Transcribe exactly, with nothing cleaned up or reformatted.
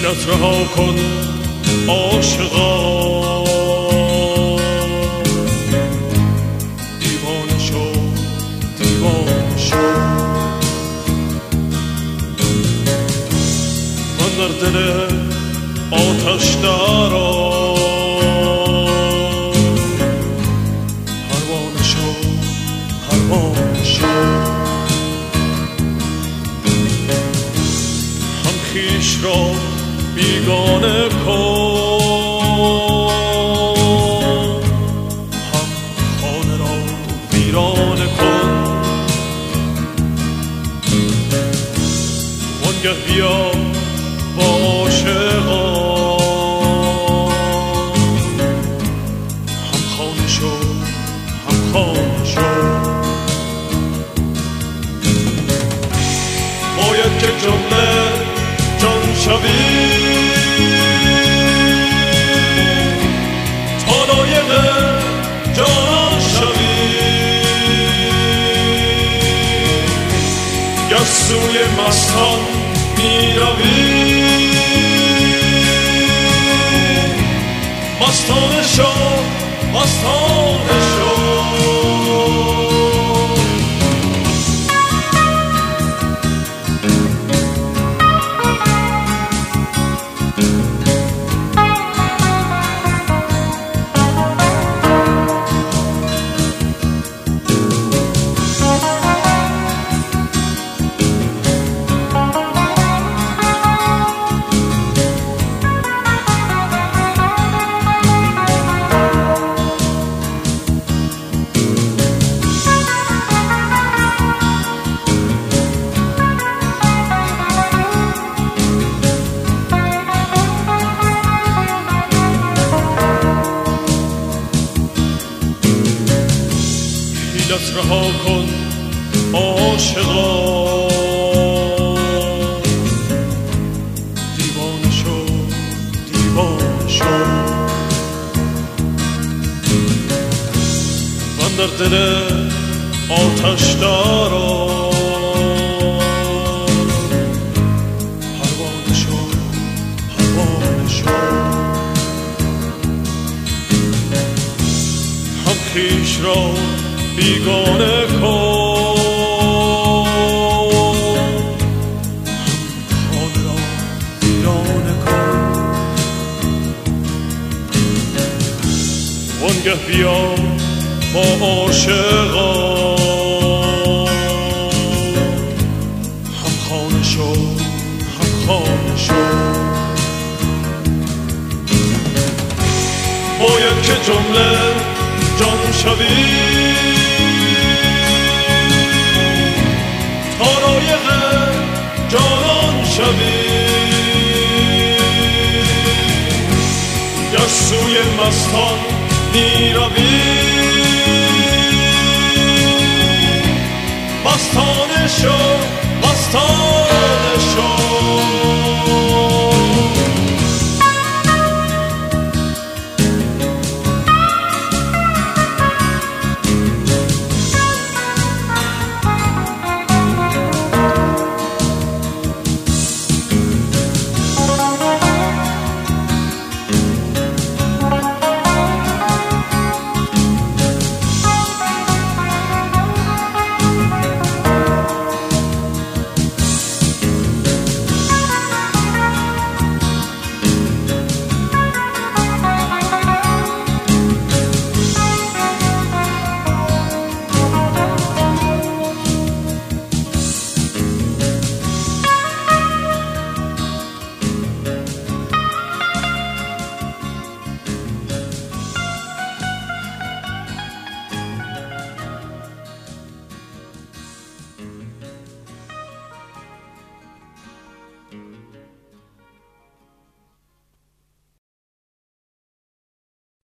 حیلت رها کن عاشقا، دیوانه شو دیوانه شو. من در دل آتش درآ، پروانه شو پروانه شو. هم خویش را بیگانه کن، هم خانه را ویرانه کن. وانگه بیا با عاشقان، هم خانه شو هم خانه شو. باید که جمله جان شوی، تا لایق جانان شوی. گر سوی مستان می روی، مستانه شو مستانه شو. حیلت رها کن عاشقا، دیوانه شو دیوانه شو. من در دل آتش درآ، پروانه شو پروانه شو. هم خویش را بیگانه کن، هم خانه را ویرانه کن. وانگه بیا با عاشقان، هم خانه شو هم خانه شو. باید که جمله جان شوی، تا لایق جانان شوی. گر سوی مستان می روی، مستانه شو مستانه